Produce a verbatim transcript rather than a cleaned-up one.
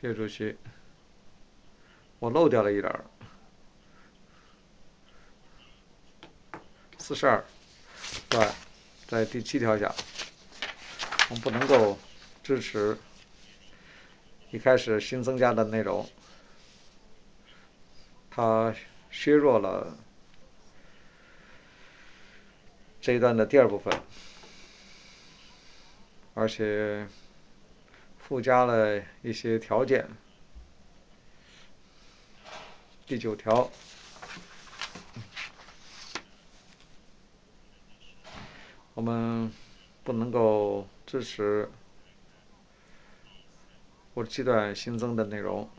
谢主席，我漏掉了一点儿。四十二，对，在第七条下，我们不能够支持一开始新增加的内容，它削弱了这一段的第二部分，而且附加了一些条件。第九条，我们不能够支持或者这段新增的内容。